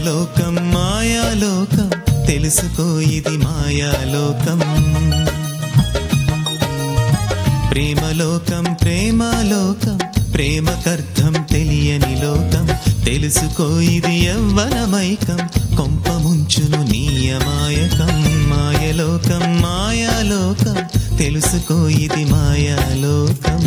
మాయలోకం మాయాలోకం తెలుసుకో ఇది మాయాలోకం ప్రేమలోకం ప్రేమాలోకం ప్రేమకర్థం తెలియని లోకం తెలుసుకో ఇది యవ్వనమైకం కొంప ముంచును నీయమాయకం మాయలోకం మాయాలోకం తెలుసుకో ఇది మాయాలోకం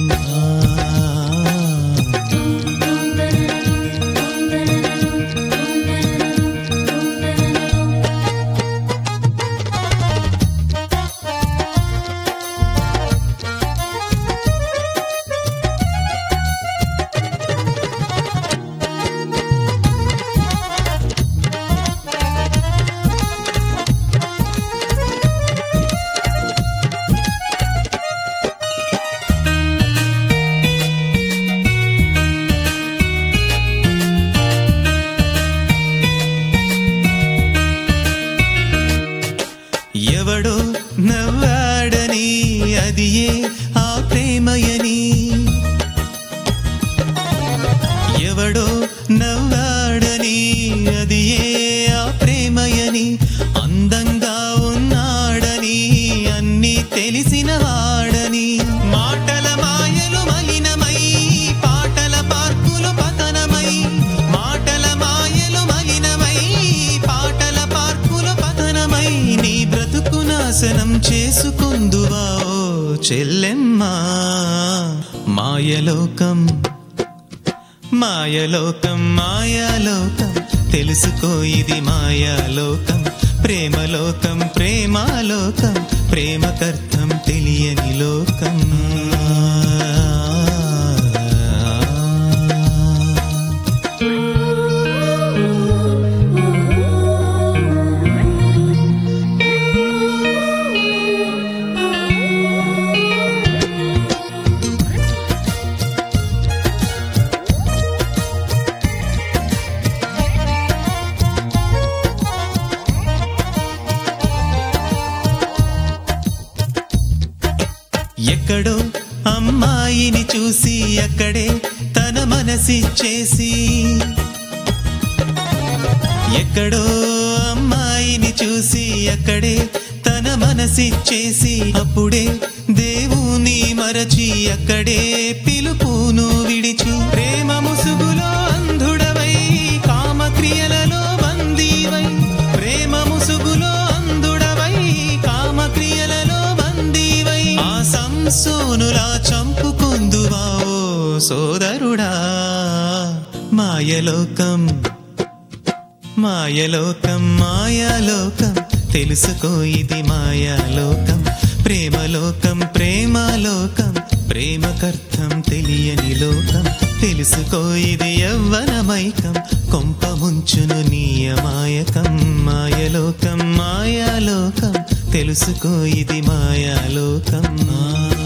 ఎవడో నవ్వాడని అదియే ఆ ప్రేమయని ఎవడో నవ్వాడని అదియే ఆ ప్రేమయని అందంగా ఉన్నాడని అన్నీ తెలిసిన వాడని మాటల మాయలు మలినమై పాటల పార్కులు పతనమై మాటల మాయలు మలినమై పాటల పార్కులు పతనమై నీ బ్రతుకు నాశనం చేసుకుందువా ఓ చెల్లెమ్మా మాయలోకం మాయలోకం మాయాలోకం తెలుసుకో ఇది మాయాలోకం ప్రేమలోకం ప్రేమాలోకం ప్రేమకర్థం తెలియని లోకం ఎక్కడో అమ్మాయిని చూసి అక్కడే తన మనసిచ్చేసి ఎక్కడో అమ్మాయిని చూసి అక్కడే తన మనసిచ్చేసి అప్పుడే దేవుని మరచి అక్కడే పిలుపును విడిచి ప్రేమ ముసుగులో అంధుడవై కామక్రియలలో బందీవై ప్రేమ ముసుగులో అంధుడవై కామక్రియలలో బందీవై ఆ సంసోనులా చంపుకుందువా ఓ సోదరుడా మాయలోకం మాయలోకం మాయాలోకం తెలుసుకో ఇది మాయాలోకం ప్రేమలోకం ప్రేమాలోకం ప్రేమకర్థం తెలియని లోకం తెలుసుకో ఇది యవ్వనమైకం కొంప ముంచును నీయమాయకం మాయలోకం మాయాలోకం తెలుసుకో ఇది మాయాలోకం